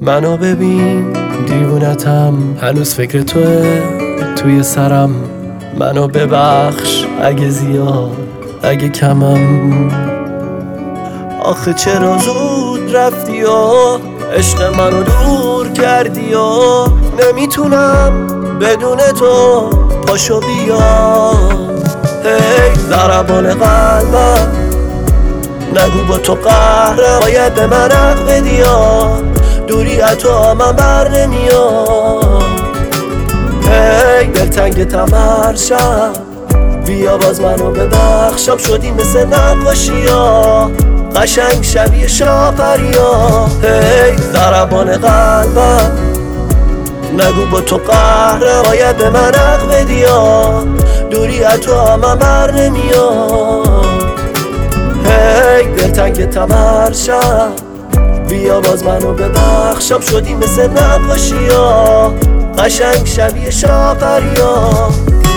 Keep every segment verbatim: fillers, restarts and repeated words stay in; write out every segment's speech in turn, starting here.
منو ببین دیوونتم، هنوز فکر توه توی سرم. منو ببخش اگه زیاد اگه کمم. آخه چرا زود رفتی و عشق منو دور کردی و نمیتونم بدون تو پاشو بیا. هی ضربان قلبم نگو با تو قهرم، باید به من حق بدی دوری از تو من بر نمیاد. هی دلتنگ تمرشم بیا باز منو ببخشم، شدی مثل نقاشی ها قشنگ شبیه شاپریا. هی ضربان قلبم نگو با تو قهرم، باید به من حق بدی دوری از تو من بر نمیاد. هی دلتنگ تمرشم بیا باز منو ببخشم، شدی مثل نقاشی ها قشنگ شبیه شاپریا.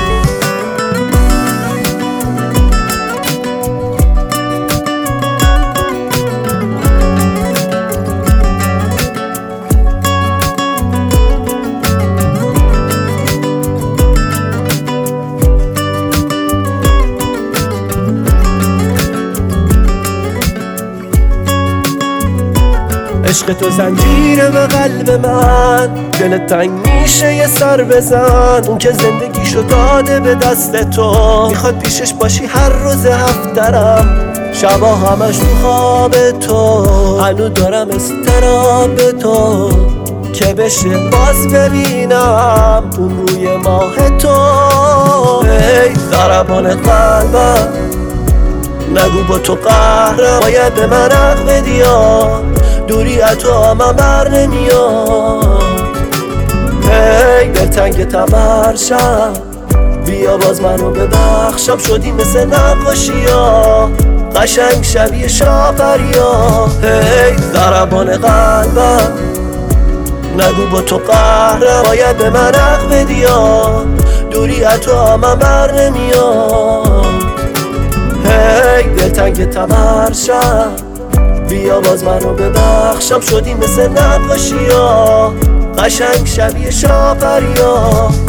عشق تو زنجیره به قلب من، دلت تنگ میشه یه سر بزن. اون که زندگیشو داده به دست تو، میخواد پیشش باشی هر روز هفترم، شبا همش تو خواب تو. هنو دارم استراب تو که بشه باز ببینم اون روی ماه تو. ای ضربان قلبم نگو با تو قهرم، باید به من حق بدی دوری از تو من بر نمیاد. هی دلتنگ تمرشم بیا باز منو ببخشم، شدی مثل نقاشی ها قشنگ شبیه شاپریا. هی ضربان قلبم نگو با تو قهرم، باید به من حق بدی دوری از تو من بر نمیاد. هی دلتنگ تمرشم بیا باز منو ببخشم، شدی مثل نقاشی ها قشنگ شبیه شاپریا.